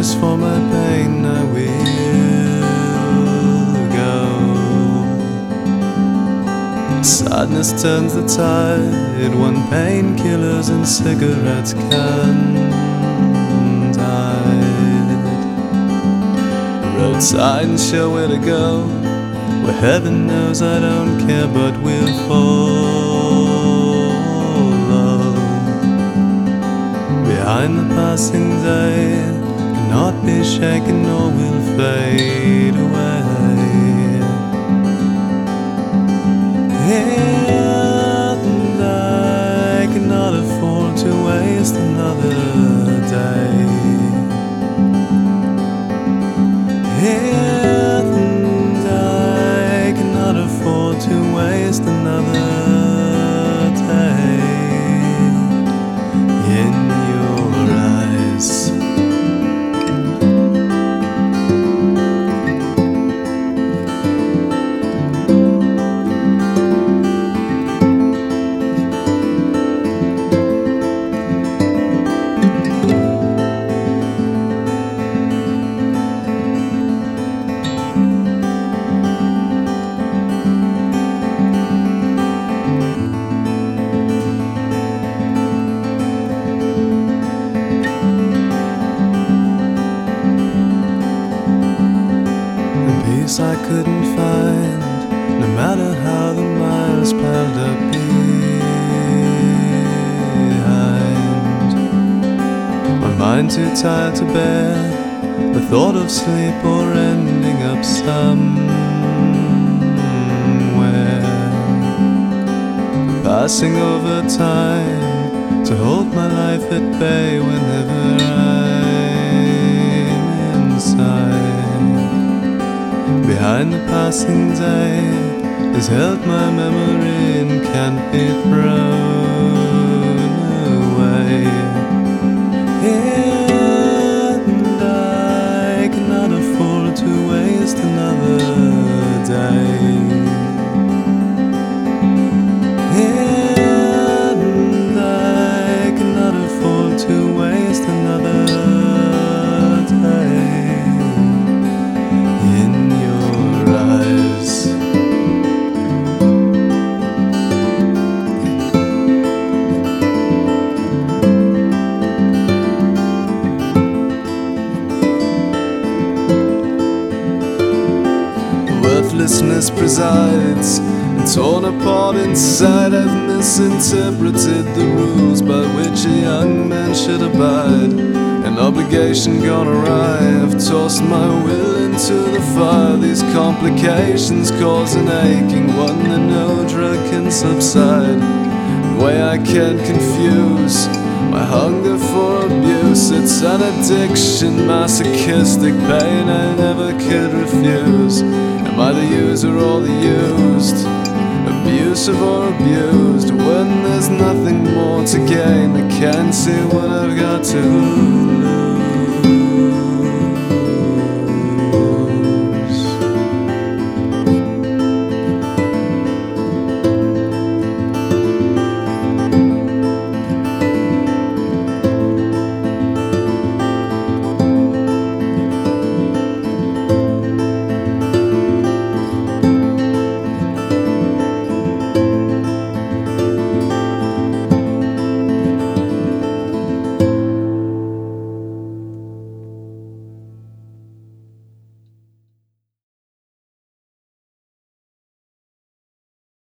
wishes for my pain, I will go. Sadness turns the tide when painkillers and cigarettes can't hide. Roadside and show where to go, where heaven knows I don't care, but we'll follow. Behind the passing day, cannot be shaken nor will fade away. And I cannot afford to waste another day. And I cannot afford to waste another day in your eyes. Peace I couldn't find, no matter how the miles piled up behind. My mind too tired to bear the thought of sleep or ending up somewhere. Passing over time to hold my life at bay whenever I'm inside. Behind the passing day has held my memory and can't be thrown away. And I cannot afford to waste another day. And I cannot afford to waste another day. Worthlessness presides, and torn apart inside. I've misinterpreted the rules by which a young man should abide. An obligation gone awry, I've tossed my will into the fire. These complications cause an aching one that no drug can subside. The way I can't confuse my hunger for abuse, it's an addiction, masochistic pain I never could refuse. Am I the user or the used? Abusive or abused? When there's nothing more to gain, I can't see what I've got to lose.